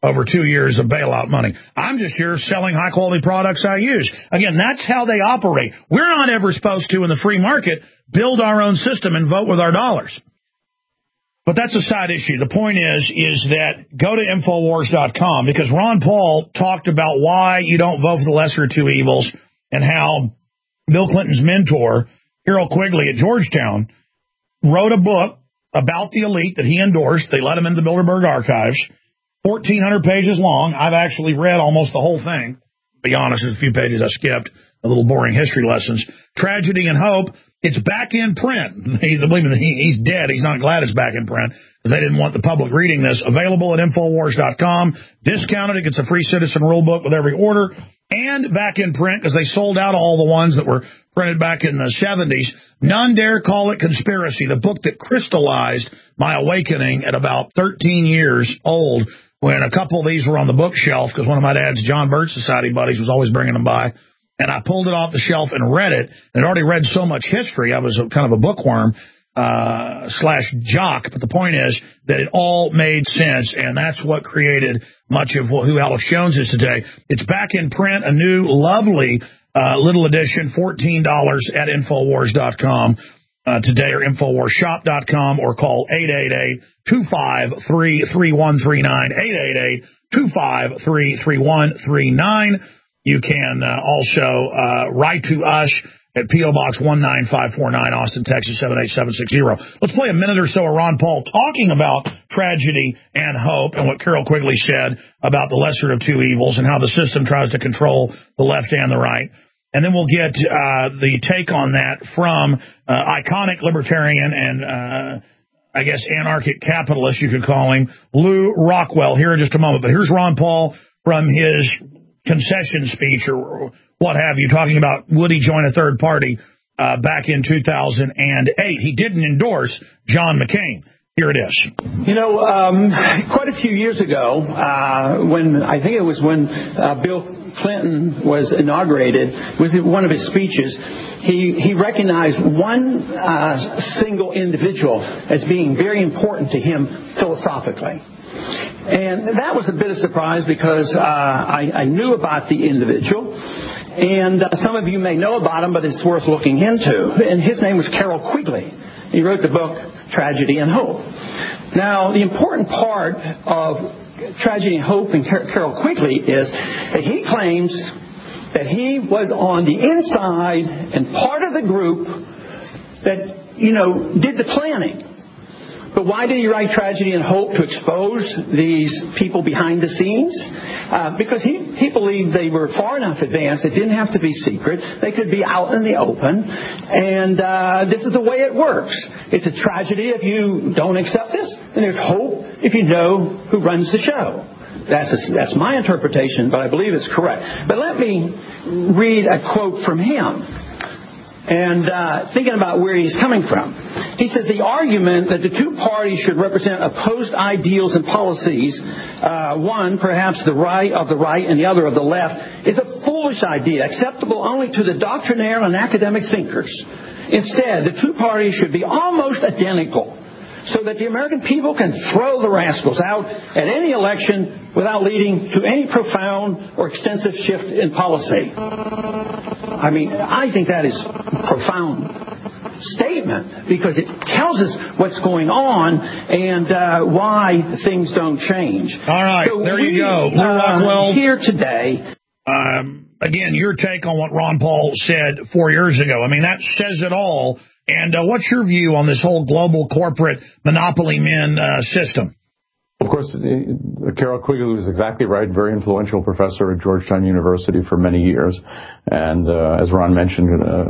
over 2 years of bailout money. I'm just here selling high-quality products I use. Again, that's how they operate. We're not ever supposed to, in the free market, build our own system and vote with our dollars. But that's a side issue. The point is that go to Infowars.com, because Ron Paul talked about why you don't vote for the lesser of two evils and how Bill Clinton's mentor, Carroll Quigley at Georgetown, wrote a book about the elite that he endorsed. They let him into the Bilderberg archives, 1,400 pages long. I've actually read almost the whole thing. To be honest, there's a few pages I skipped, the little boring history lessons. Tragedy and Hope. It's back in print. He's dead. He's not glad it's back in print because they didn't want the public reading this. Available at Infowars.com. Discounted. It gets a free citizen rule book with every order. And back in print because they sold out all the ones that were printed back in the 70s. None dare call it conspiracy. The book that crystallized my awakening at about 13 years old when a couple of these were on the bookshelf because one of my dad's John Birch Society buddies was always bringing them by. And I pulled it off the shelf and read it. And I'd already read so much history. I was kind of a bookworm slash jock. But the point is that it all made sense. And that's what created much of who Alex Jones is today. It's back in print, a new, lovely little edition, $14 at Infowars.com today, or InfoWarsShop.com, or call 888-253-3139, 888-253-3139. You can also write to us at P.O. Box 19549, Austin, Texas, 78760. Let's play a minute or so of Ron Paul talking about tragedy and hope and what Carroll Quigley said about the lesser of two evils and how the system tries to control the left and the right. And then we'll get the take on that from iconic libertarian and I guess anarchic capitalist, you could call him, Lew Rockwell, here in just a moment. But here's Ron Paul from his concession speech or what have you, talking about would he join a third party back in 2008. He didn't endorse John McCain. Here it is. You know, quite a few years ago, when I think it was when Bill Clinton was inaugurated, was one of his speeches, he recognized one single individual as being very important to him philosophically. And that was a bit of surprise because I knew about the individual, and some of you may know about him, but it's worth looking into. And his name was Carroll Quigley. He wrote the book Tragedy and Hope. Now, the important part of Tragedy and Hope and Carroll Quigley is that he claims that he was on the inside and part of the group that, did the planning. But why did he write Tragedy and Hope? To expose these people behind the scenes? Because he believed they were far enough advanced. It didn't have to be secret. They could be out in the open. And this is the way it works. It's a tragedy if you don't accept this, and there's hope if you know who runs the show. That's my interpretation, but I believe it's correct. But let me read a quote from him. And thinking about where he's coming from. He says the argument that the two parties should represent opposed ideals and policies, one perhaps the right of the right and the other of the left, is a foolish idea, acceptable only to the doctrinaire and academic thinkers. Instead, the two parties should be almost identical, so that the American people can throw the rascals out at any election without leading to any profound or extensive shift in policy. I mean, I think that is a profound statement because it tells us what's going on and why things don't change. All right, so there you go. Lew Rockwell here today. Again, your take on what Ron Paul said 4 years ago. I mean, that says it all. And what's your view on this whole global corporate monopoly men system? Of course, Carroll Quigley was exactly right. Very influential professor at Georgetown University for many years. And as Ron mentioned,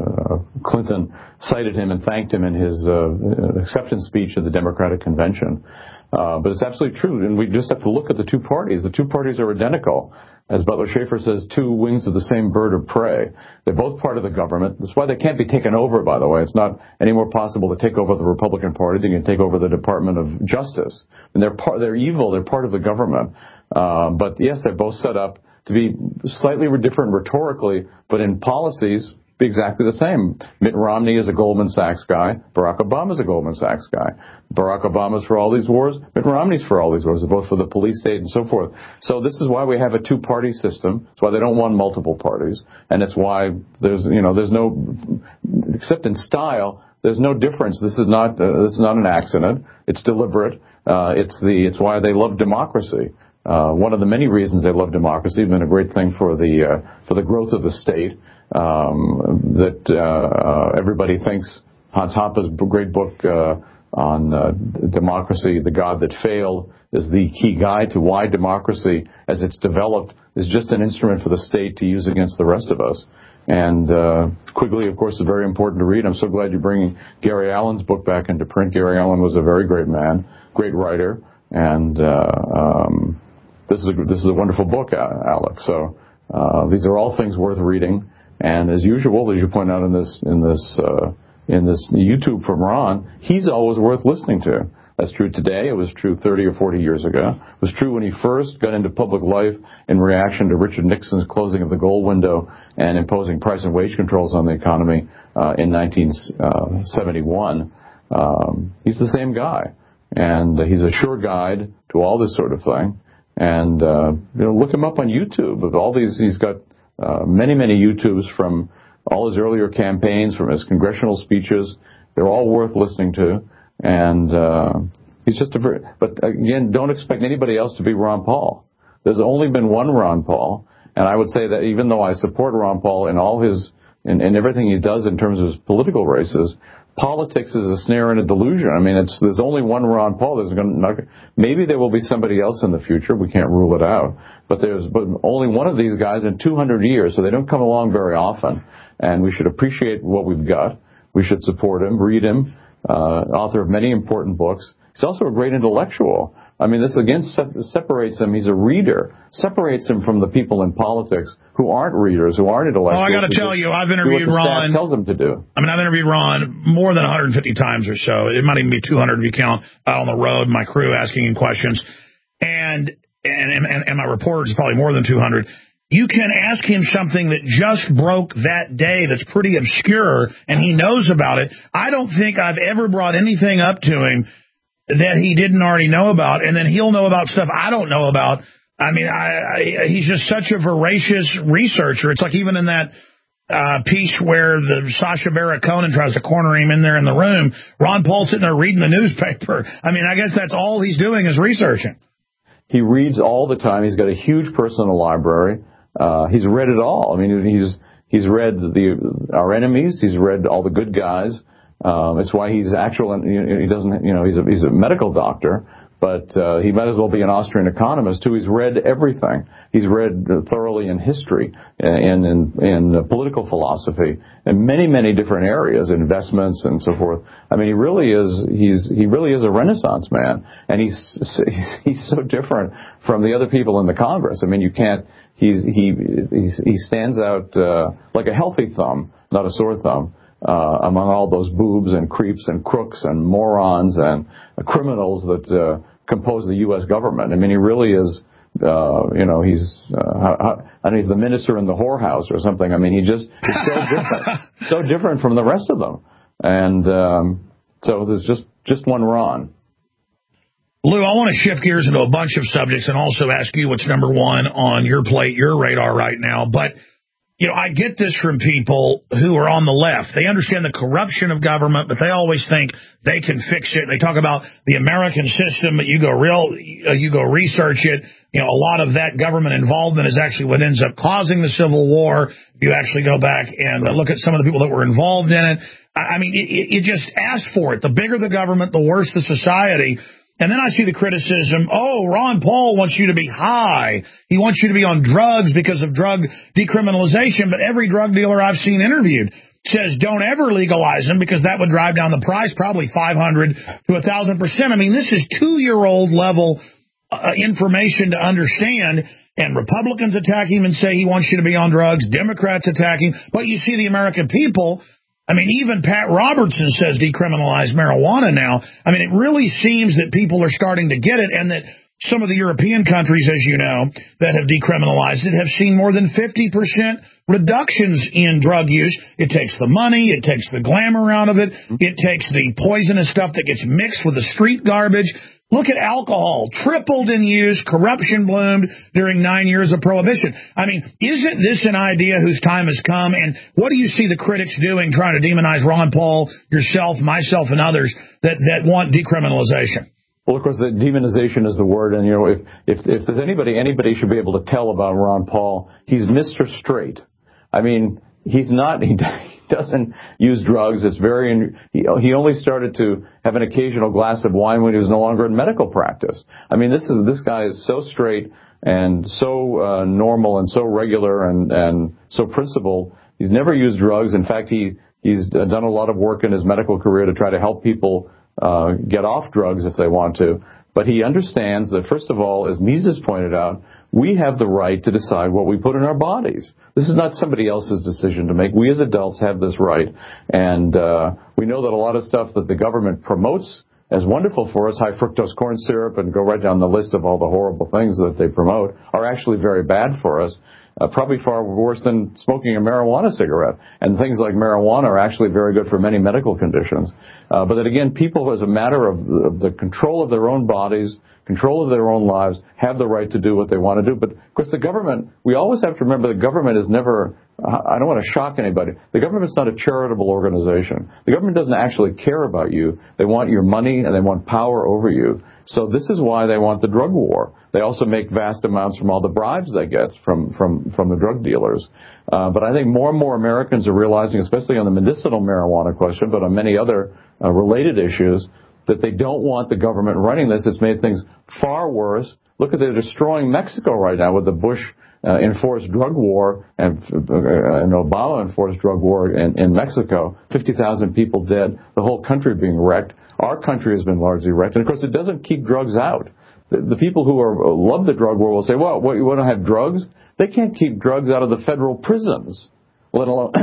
Clinton cited him and thanked him in his acceptance speech at the Democratic Convention. But it's absolutely true. And we just have to look at the two parties. The two parties are identical. As Butler Schaefer says, two wings of the same bird of prey. They're both part of the government. That's why they can't be taken over, by the way. It's not any more possible to take over the Republican Party than you can take over the Department of Justice. And they're evil. They're part of the government. But yes, they're both set up to be slightly different rhetorically, but in policies, be exactly the same. Mitt Romney is a Goldman Sachs guy. Barack Obama is a Goldman Sachs guy. Barack Obama's for all these wars. Mitt Romney's for all these wars. They're both for the police state and so forth. So this is why we have a two-party system. It's why they don't want multiple parties. And it's why there's no, except in style, there's no difference. This is not an accident. It's deliberate. It's why they love democracy. One of the many reasons they love democracy has been a great thing for the growth of the state. Everybody thinks Hans Hoppe's great book on democracy, The God That Failed, is the key guide to why democracy, as it's developed, is just an instrument for the state to use against the rest of us. And Quigley, of course, is very important to read. I'm so glad you're bringing Gary Allen's book back into print. Gary Allen was a very great man, great writer, and this is a wonderful book, Alex. So these are all things worth reading. And as usual, as you point out in this YouTube from Ron, he's always worth listening to. That's true today. It was true 30 or 40 years ago. It was true when he first got into public life in reaction to Richard Nixon's closing of the gold window and imposing price and wage controls on the economy in 1971. He's the same guy, and he's a sure guide to all this sort of thing. And look him up on YouTube. Of all these, he's got many YouTubes from all his earlier campaigns, from his congressional speeches. They're all worth listening to. And he's just but again, don't expect anybody else to be Ron Paul. There's only been one Ron Paul, and I would say that even though I support Ron Paul in all in everything he does in terms of his political races, politics is a snare and a delusion. I mean, there's only one Ron Paul. Maybe there will be somebody else in the future. We can't rule it out. But only one of these guys in 200 years, so they don't come along very often. And we should appreciate what we've got. We should support him, read him. Author of many important books. He's also a great intellectual. I mean, this again separates him. He's a reader. Separates him from the people in politics who aren't readers, who aren't intellectuals. Oh, I got to tell you, I've interviewed Ron. Staff tells him to do. I mean, I've interviewed Ron more than 150 times or so. It might even be 200 if you count out on the road, my crew asking him questions, and my reporters probably more than 200. You can ask him something that just broke that day that's pretty obscure, and he knows about it. I don't think I've ever brought anything up to him that he didn't already know about, and then he'll know about stuff I don't know about. I mean, he's just such a voracious researcher. It's like even in that piece where the Sacha Baron Cohen tries to corner him in there in the room, Ron Paul's sitting there reading the newspaper. I mean, I guess that's all he's doing is researching. He reads all the time. He's got a huge personal library. He's read it all. I mean, he's read our enemies. He's read all the good guys. It's why he's he doesn't, he's a medical doctor, but he might as well be an Austrian economist too. He's read everything. He's read thoroughly in history and in political philosophy and many different areas, investments and so forth. I mean, he really is a Renaissance man, and he's so different from the other people in the Congress. I mean, you can't. He stands out like a healthy thumb, not a sore thumb, among all those boobs and creeps and crooks and morons and criminals that compose the U.S. government. I mean, he really is. He's the minister in the whorehouse or something. I mean, he's so different, so different from the rest of them. And so there's just one Ron. Lou, I want to shift gears into a bunch of subjects and also ask you what's number one on your plate, your radar right now. But, I get this from people who are on the left. They understand the corruption of government, but they always think they can fix it. They talk about the American system, but you go research it. A lot of that government involvement is actually what ends up causing the Civil War. If you actually go back and look at some of the people that were involved in it, I mean, it just asks for it. The bigger the government, the worse the society. And then I see the criticism, Ron Paul wants you to be high. He wants you to be on drugs because of drug decriminalization. But every drug dealer I've seen interviewed says don't ever legalize them because that would drive down the price probably 500 to 1,000%. I mean, this is 2-year-old level information to understand. And Republicans attack him and say he wants you to be on drugs. Democrats attack him. But you see the American people. I mean, even Pat Robertson says decriminalize marijuana now. I mean, it really seems that people are starting to get it, and that some of the European countries, as you know, that have decriminalized it have seen more than 50% reductions in drug use. It takes the money, it takes the glamour out of it, it takes the poisonous stuff that gets mixed with the street garbage. Look at alcohol, tripled in use, corruption bloomed during 9 years of prohibition. I mean, isn't this an idea whose time has come? And what do you see the critics doing, trying to demonize Ron Paul, yourself, myself, and others that want decriminalization? Well, of course, the demonization is the word, and if there's anybody should be able to tell about Ron Paul. He's Mr. Straight. I mean, he's not. He doesn't use drugs. It's he only started to have an occasional glass of wine when he was no longer in medical practice. I mean, this guy is so straight and so normal and so regular and so principled. He's never used drugs. In fact, he's done a lot of work in his medical career to try to help people get off drugs if they want to. But he understands that, first of all, as Mises pointed out, we have the right to decide what we put in our bodies. This is not somebody else's decision to make. We as adults have this right. And we know that a lot of stuff that the government promotes as wonderful for us, high fructose corn syrup, and go right down the list of all the horrible things that they promote, are actually very bad for us. Probably far worse than smoking a marijuana cigarette. And things like marijuana are actually very good for many medical conditions. But that, again, people, as a matter of the control of their own bodies, control of their own lives, have the right to do what they want to do. But, of course, the government, we always have to remember the government is never, I don't want to shock anybody, the government's not a charitable organization. The government doesn't actually care about you. They want your money and they want power over you. So this is why they want the drug war. They also make vast amounts from all the bribes they get from the drug dealers. But I think more and more Americans are realizing, especially on the medicinal marijuana question, but on many other related issues, that they don't want the government running this. It's made things far worse. Look at they're destroying Mexico right now with the Bush enforced drug war and Obama enforced drug war in Mexico. 50,000 people dead, the whole country being wrecked. Our country has been largely wrecked. And, of course, it doesn't keep drugs out. The people who love the drug war will say, well, what, you want to have drugs? They can't keep drugs out of the federal prisons, let alone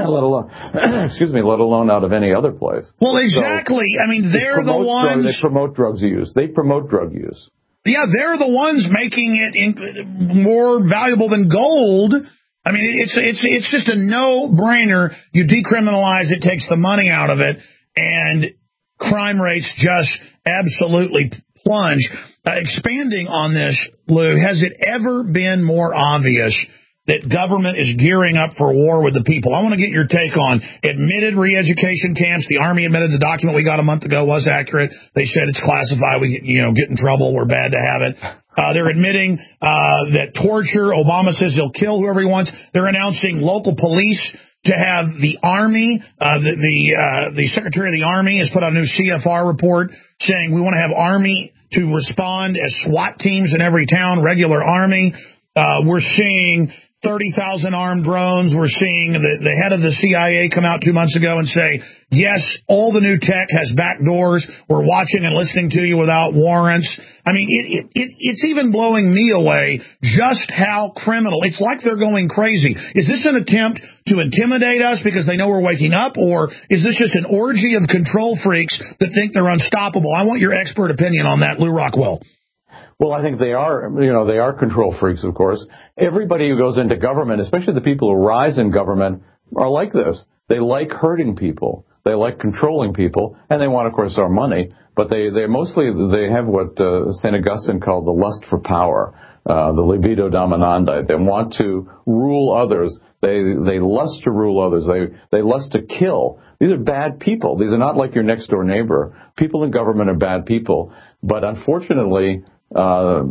out of any other place. Well, exactly. So, I mean, they're the ones. They promote drugs use. They promote drug use. Yeah, they're the ones making it more valuable than gold. I mean, it's just a no-brainer. You decriminalize it, takes the money out of it, and crime rates just absolutely plunge. Expanding on this, Lou, has it ever been more obvious that government is gearing up for war with the people? I want to get your take on admitted re-education camps. The Army admitted the document we got a month ago was accurate. They said it's classified. We get in trouble. We're bad to have it. They're admitting that torture. Obama says he'll kill whoever he wants. They're announcing local police to have the Army. The Secretary of the Army has put out a new CFR report saying we want to have Army to respond as SWAT teams in every town, regular Army. We're seeing 30,000 armed drones. We're seeing the head of the CIA come out 2 months ago and say, yes, all the new tech has back doors. We're watching and listening to you without warrants. I mean, it's even blowing me away just how criminal. It's like they're going crazy. Is this an attempt to intimidate us because they know we're waking up, or is this just an orgy of control freaks that think they're unstoppable? I want your expert opinion on that, Lou Rockwell. Well, I think they are control freaks, of course. Everybody who goes into government, especially the people who rise in government, are like this. They like hurting people. They like controlling people, and they want, of course, our money. But they have what St. Augustine called the lust for power, the libido dominandi. They want to rule others. They lust to rule others. They lust to kill. These are bad people. These are not like your next door neighbor. People in government are bad people. But unfortunately, let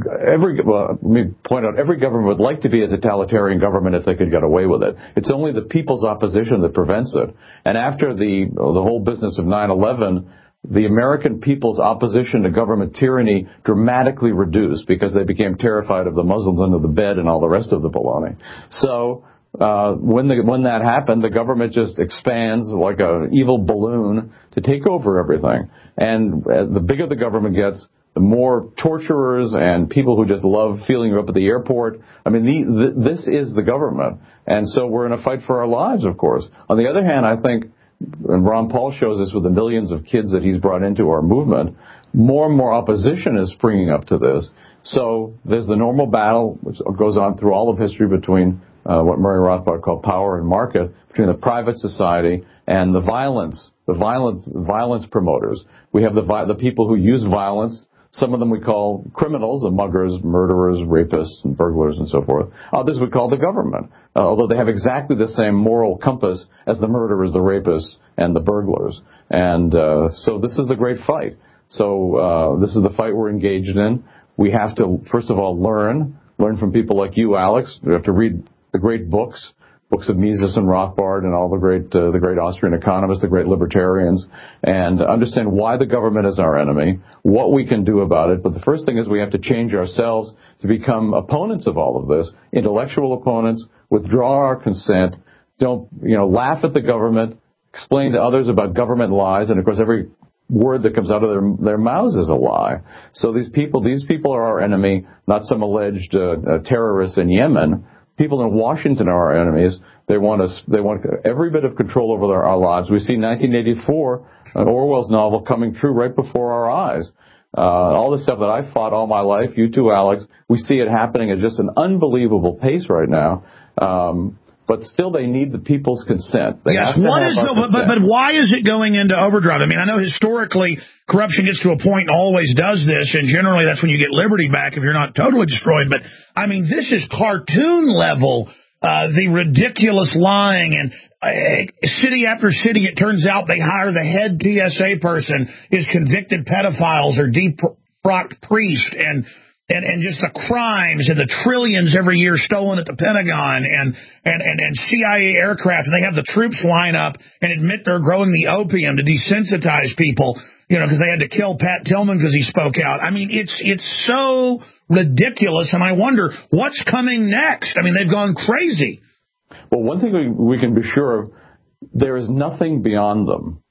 me point out, every government would like to be a totalitarian government if they could get away with it. It's only the people's opposition that prevents it. And after the whole business of 9/11, the American people's opposition to government tyranny dramatically reduced because they became terrified of the Muslims under the bed and all the rest of the baloney. So when that happened, the government just expands like an evil balloon to take over everything. And the bigger the government gets, the more torturers and people who just love feeling you up at the airport. I mean, this is the government. And so we're in a fight for our lives, of course. On the other hand, I think, and Ron Paul shows us with the millions of kids that he's brought into our movement, more and more opposition is springing up to this. So there's the normal battle, which goes on through all of history between what Murray Rothbard called power and market, between the private society and the violence promoters. We have the people who use violence. Some of them we call criminals, the muggers, murderers, rapists, and burglars, and so forth. Others we call the government, although they have exactly the same moral compass as the murderers, the rapists, and the burglars. And so this is the great fight. So this is the fight we're engaged in. We have to, first of all, learn from people like you, Alex. We have to read the great books of Mises and Rothbard and all the great Austrian economists, the great libertarians, and understand why the government is our enemy, what we can do about it. But the first thing is we have to change ourselves to become opponents of all of this, intellectual opponents, withdraw our consent, don't, laugh at the government, explain to others about government lies, and of course every word that comes out of their mouths is a lie. So these people are our enemy, not some alleged terrorists in Yemen. People in Washington are our enemies. They want every bit of control over our lives. We see 1984, an Orwell's novel, coming true right before our eyes. All the stuff that I fought all my life, you too, Alex, we see it happening at just an unbelievable pace right now. But still, they need the people's consent. Yes, but why is it going into overdrive? I mean, I know historically corruption gets to a point and always does this, and generally that's when you get liberty back if you're not totally destroyed. But, I mean, this is cartoon level, the ridiculous lying, and city after city, it turns out they hire the head TSA person is convicted pedophiles or deep-frocked priest, and just the crimes and the trillions every year stolen at the Pentagon and CIA aircraft, and they have the troops line up and admit they're growing the opium to desensitize people, because they had to kill Pat Tillman because he spoke out. I mean, it's so ridiculous, and I wonder what's coming next. I mean, they've gone crazy. Well, one thing we can be sure of, there is nothing beyond them.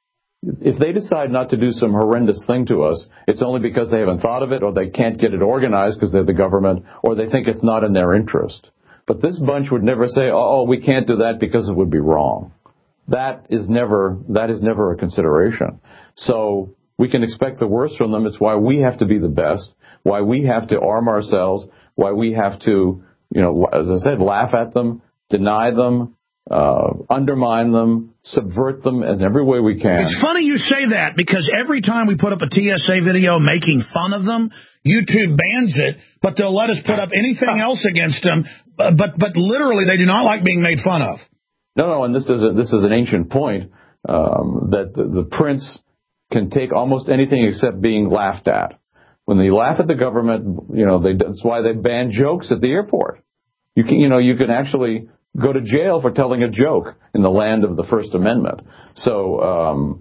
If they decide not to do some horrendous thing to us, it's only because they haven't thought of it, or they can't get it organized because they're the government, or they think it's not in their interest. But this bunch would never say, oh, we can't do that because it would be wrong. That is never a consideration. So we can expect the worst from them. It's why we have to be the best, why we have to arm ourselves, why we have to, as I said, laugh at them, deny them, undermine them, subvert them in every way we can. It's funny you say that, because every time we put up a TSA video making fun of them, YouTube bans it, but they'll let us put up anything else against them. But literally, they do not like being made fun of. No, and this is an ancient point, that the prince can take almost anything except being laughed at. When they laugh at the government, that's why they ban jokes at the airport. You can actually go to jail for telling a joke in the land of the First Amendment. So,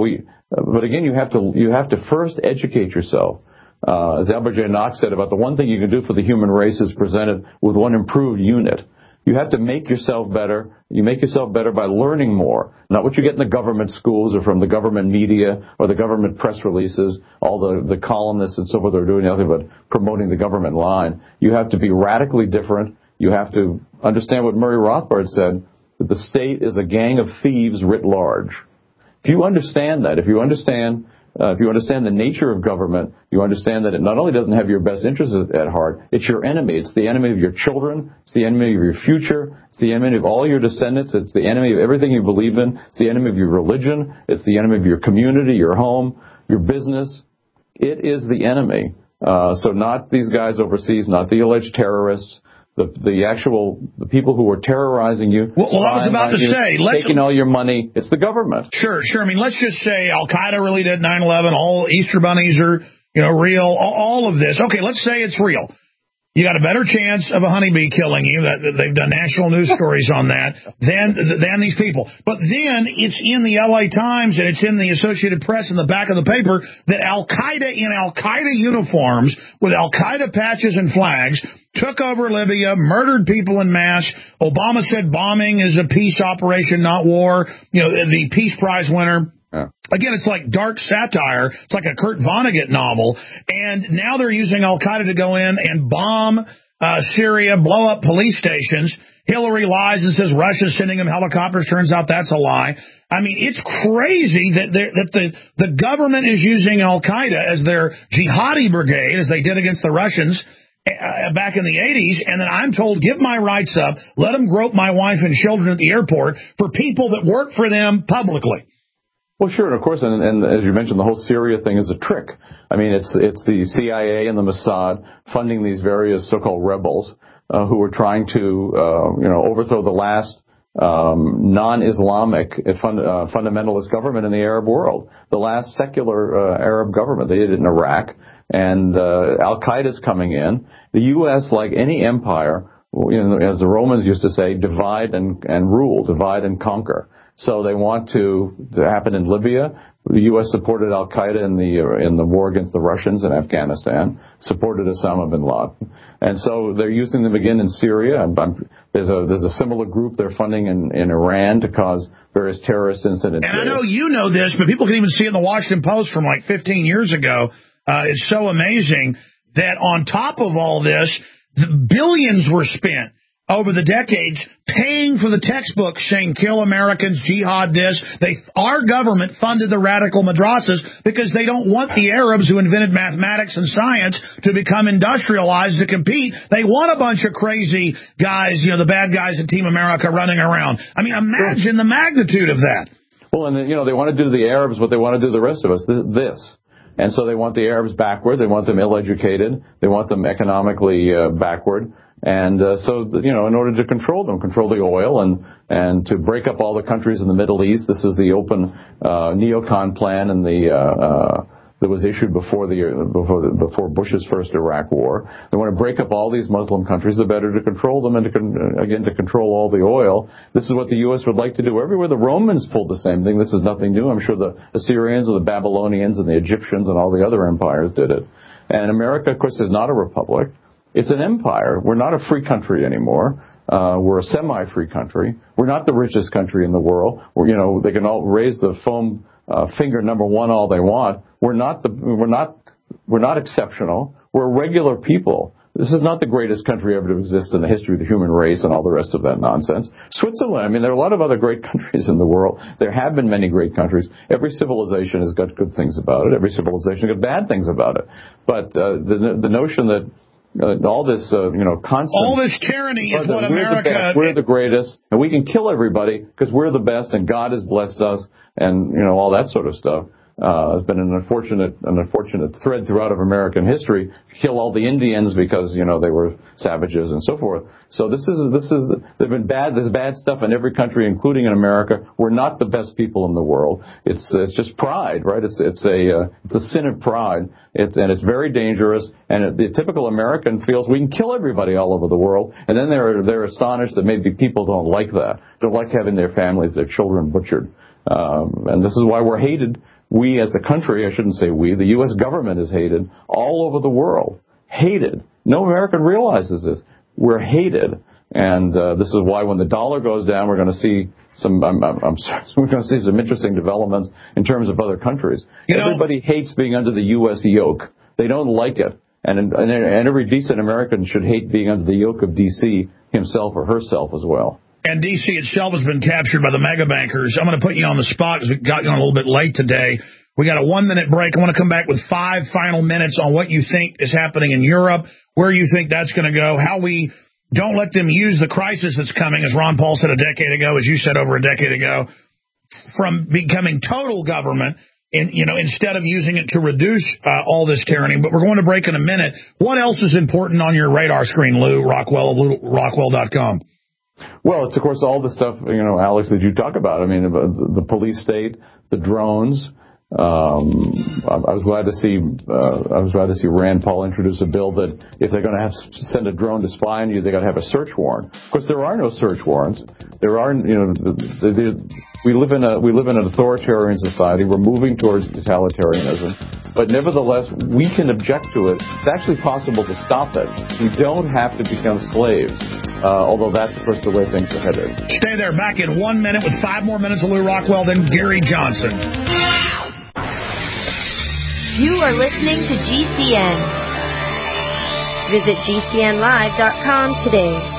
but again, you have to first educate yourself. As Albert J. Knox said, about the one thing you can do for the human race is present it with one improved unit. You have to make yourself better. You make yourself better by learning more. Not what you get in the government schools or from the government media or the government press releases, all the columnists and so forth are doing nothing but promoting the government line. You have to be radically different. You have to understand what Murray Rothbard said, that the state is a gang of thieves writ large. If you understand that, if you understand the nature of government, you understand that it not only doesn't have your best interests at heart, it's your enemy. It's the enemy of your children. It's the enemy of your future. It's the enemy of all your descendants. It's the enemy of everything you believe in. It's the enemy of your religion. It's the enemy of your community, your home, your business. It is the enemy. So not these guys overseas, not the alleged terrorists. The people who were terrorizing you. Well, I was about to say, taking all your money. It's the government. Sure. I mean, let's just say Al-Qaeda really did 9/11. All Easter bunnies are, real. All of this. Okay, let's say it's real. You got a better chance of a honeybee killing you. They've done national news stories on that than these people. But then it's in the LA Times and it's in the Associated Press in the back of the paper that Al-Qaeda in Al-Qaeda uniforms with Al-Qaeda patches and flags took over Libya, murdered people in mass. Obama said bombing is a peace operation, not war. The Peace Prize winner. Yeah. Again, it's like dark satire. It's like a Kurt Vonnegut novel. And now they're using Al-Qaeda to go in and bomb Syria, blow up police stations. Hillary lies and says Russia's sending them helicopters. Turns out that's a lie. I mean, it's crazy that the government is using Al-Qaeda as their jihadi brigade, as they did against the Russians back in the 80s, and then I'm told, give my rights up, let them grope my wife and children at the airport for people that work for them publicly. Well, sure, and of course, and as you mentioned, the whole Syria thing is a trick. I mean, it's the CIA and the Mossad funding these various so-called rebels who are trying to, overthrow the last non-Islamic fundamentalist government in the Arab world, the last secular Arab government. They did it in Iraq, and Al-Qaeda's coming in. The U.S., like any empire, as the Romans used to say, divide and rule, divide and conquer. So they want to happen in Libya. The U.S. supported Al-Qaeda in the war against the Russians in Afghanistan, supported Osama bin Laden. And so they're using them again in Syria. There's a similar group they're funding in Iran to cause various terrorist incidents. And I know you know this, but people can even see it in the Washington Post from like 15 years ago. It's so amazing that on top of all this, the billions were spent over the decades paying for the textbooks saying kill Americans, jihad this. Our government funded the radical madrasas because they don't want the Arabs who invented mathematics and science to become industrialized to compete. They want a bunch of crazy guys, the bad guys in Team America running around. I mean, imagine the magnitude of that. Well, and they want to do to the Arabs what they want to do to the rest of us, this. And so they want the Arabs backward. They want them ill-educated. They want them economically backward. And so, in order to control them, control the oil and to break up all the countries in the Middle East. This is the open neocon plan and that was issued before Bush's first Iraq war. They want to break up all these Muslim countries. The better to control them and to control all the oil. This is what the U.S. would like to do everywhere. The Romans pulled the same thing. This is nothing new. I'm sure the Assyrians and the Babylonians and the Egyptians and all the other empires did it. And America, of course, is not a republic. It's an empire. We're not a free country anymore. We're a semi-free country. We're not the richest country in the world. They can all raise the foam finger number one all they want. We're not exceptional. We're regular people. This is not the greatest country ever to exist in the history of the human race and all the rest of that nonsense. Switzerland, I mean, there are a lot of other great countries in the world. There have been many great countries. Every civilization has got good things about it. Every civilization has got bad things about it. But the notion that all this, constant... all this tyranny is what America... We're the greatest, and we can kill everybody because we're the best, and God has blessed us, and, all that sort of stuff. It's been an unfortunate thread throughout of American history. Kill all the Indians because, they were savages and so forth. So there's bad stuff in every country, including in America. We're not the best people in the world. It's just pride, right? It's a sin of pride. And it's very dangerous. And the typical American feels we can kill everybody all over the world. And then they're astonished that maybe people don't like that. Don't like having their families, their children butchered. And this is why we're hated. We as a country, I shouldn't say we, the U.S. government is hated all over the world. Hated. No American realizes this. We're hated. And this is why when the dollar goes down, we're going to see some interesting developments in terms of other countries. Everybody hates being under the U.S. yoke. They don't like it. And every decent American should hate being under the yoke of D.C. himself or herself as well. And D.C. itself has been captured by the mega bankers. I'm going to put you on the spot because we got you on a little bit late today. We got a 1-minute break. I want to come back with 5 final minutes on what you think is happening in Europe, where you think that's going to go, how we don't let them use the crisis that's coming, as Ron Paul said a decade ago, as you said over a decade ago, from becoming total government, instead of using it to reduce all this tyranny. But we're going to break in a minute. What else is important on your radar screen, Lou Rockwell of Rockwell.com? Well, it's, of course, all the stuff, Alex, that you talk about. I mean, the police state, the drones. I was glad to see Rand Paul introduce a bill that if they're going to send a drone to spy on you, they got to have a search warrant. Of course, there are no search warrants. There are, we live in an authoritarian society. We're moving towards totalitarianism, but nevertheless, we can object to it. It's actually possible to stop it. We don't have to become slaves. Although that's, of course, the way things are headed. Stay there. Back in 1 minute with 5 more minutes of Lou Rockwell, then Gary Johnson. You are listening to GCN. Visit GCNlive.com today.